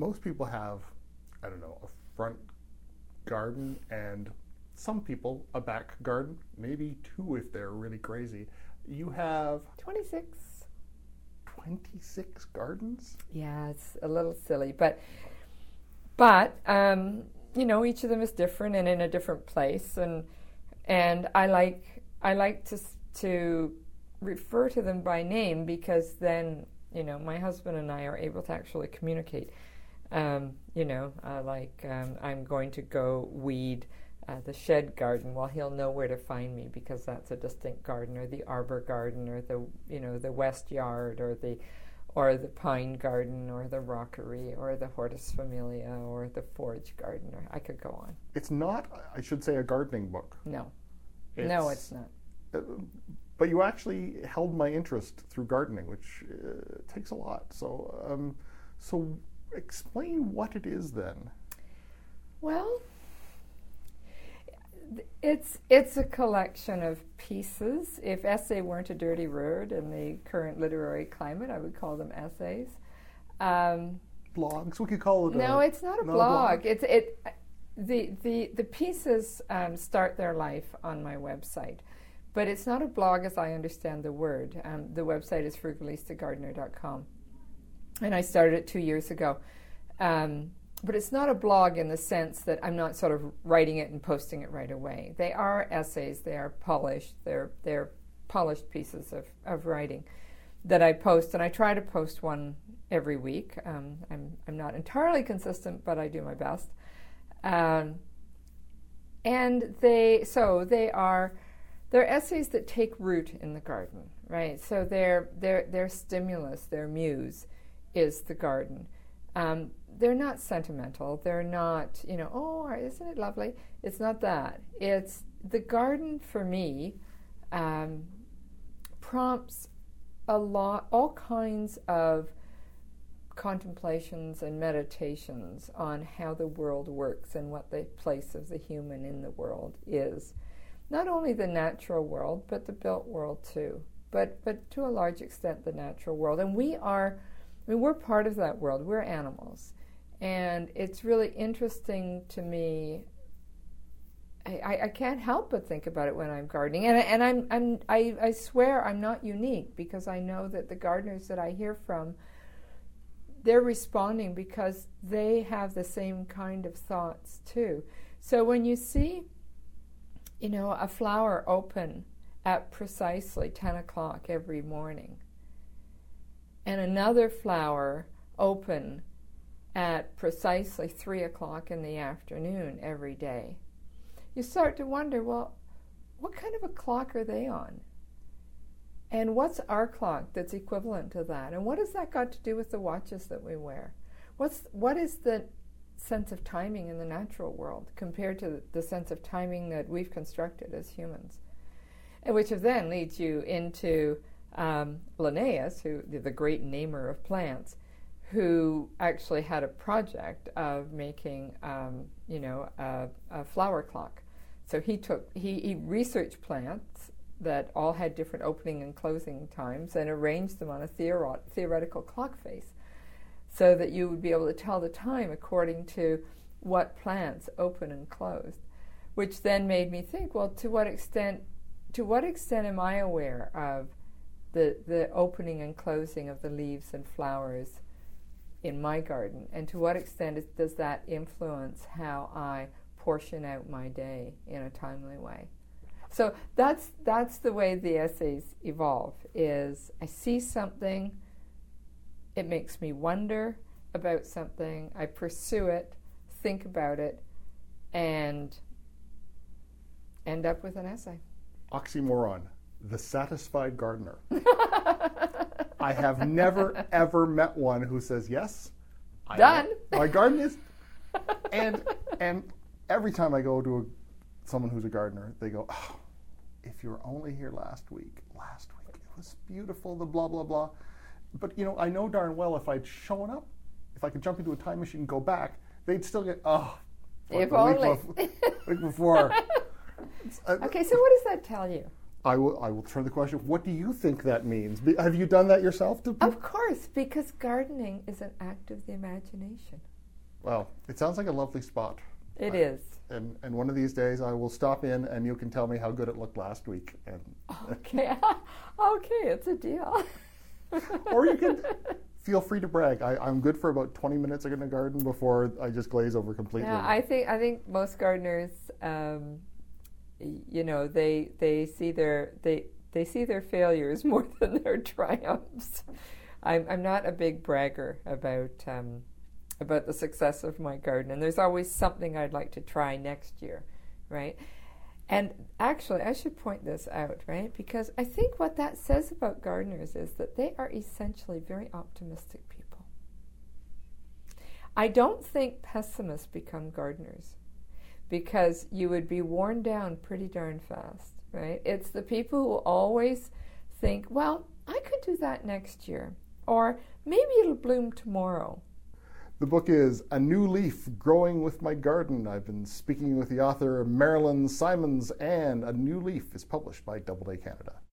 most people have, I don't know, a front garden and some people a back garden, maybe two if they're really crazy. You have 26. 26 gardens? Yeah, it's a little silly, but you know, each of them is different and in a different place, and I like to refer to them by name, because then, you know, my husband and I are able to actually communicate. You know, I'm going to go weed the shed garden. Well, he'll know where to find me because that's a distinct garden, or the arbor garden, or the west yard, or the pine garden, or the rockery, or the hortus familia, or the forage garden, or I could go on. It's not, I should say, a gardening book. No, it's not. But you actually held my interest through gardening, which takes a lot. So explain what it is then. Well, it's a collection of pieces. If essay weren't a dirty word in the current literary climate, I would call them essays. Blogs, we could call it. No, it's not a blog. The pieces start their life on my website, but it's not a blog as I understand the word. The website is frugalistagardener.com, and I started it 2 years ago. But it's not a blog in the sense that I'm not sort of writing it and posting it right away. They are essays. They are polished. They're polished pieces of writing that I post, and I try to post one every week. I'm not entirely consistent, but I do my best. And they're essays that take root in the garden, right? So their stimulus, their muse, is the garden. They're not sentimental. They're not, you know, oh, isn't it lovely? It's not that. It's the garden for me prompts all kinds of contemplations and meditations on how the world works and what the place of the human in the world is. Not only the natural world, but the built world too. But to a large extent, the natural world. And we're part of that world. We're animals. And it's really interesting to me. I can't help but think about it when I'm gardening. And I swear I'm not unique, because I know that the gardeners that I hear from, they're responding because they have the same kind of thoughts too. So when you see, you know, a flower open at precisely 10 o'clock every morning, and another flower open at precisely 3 o'clock in the afternoon every day, you start to wonder, well, what kind of a clock are they on? And what's our clock that's equivalent to that? And what has that got to do with the watches that we wear? What is the sense of timing in the natural world compared to the sense of timing that we've constructed as humans? And which then leads you into Linnaeus, the great namer of plants, who actually had a project of making, a flower clock. So he researched plants that all had different opening and closing times and arranged them on a theoretical clock face, so that you would be able to tell the time according to what plants open and closed. Which then made me think, well, to what extent am I aware of the opening and closing of the leaves and flowers in my garden, and to what extent does that influence how I portion out my day in a timely way? So that's the way the essays evolve. Is I see something, it makes me wonder about something, I pursue it, think about it, and end up with an essay. Oxymoron, the satisfied gardener. I have never, ever met one who says, yes, done. My garden is, and every time I go to someone who's a gardener, they go, oh, if you were only here last week, it was beautiful, the blah, blah, blah. But, you know, I know darn well if I'd shown up, if I could jump into a time machine and go back, they'd still get, if only. Week before. Okay, so what does that tell you? I will turn the question, what do you think that means? Have you done that yourself? Of course, because gardening is an act of the imagination. Well, it sounds like a lovely spot. It is. And one of these days I will stop in and you can tell me how good it looked last week. Okay, okay, it's a deal. Or you can feel free to brag. I'm good for about 20 minutes in a garden before I just glaze over completely. Yeah, I think most gardeners, they see their failures more than their triumphs. I'm not a big bragger about the success of my garden, and there's always something I'd like to try next year, right? And actually, I should point this out, right? Because I think what that says about gardeners is that they are essentially very optimistic people. I don't think pessimists become gardeners, because you would be worn down pretty darn fast, right? It's the people who always think, well, I could do that next year, or maybe it'll bloom tomorrow. The book is A New Leaf, Growing with My Garden. I've been speaking with the author Marilyn Simons, and A New Leaf is published by Doubleday Canada.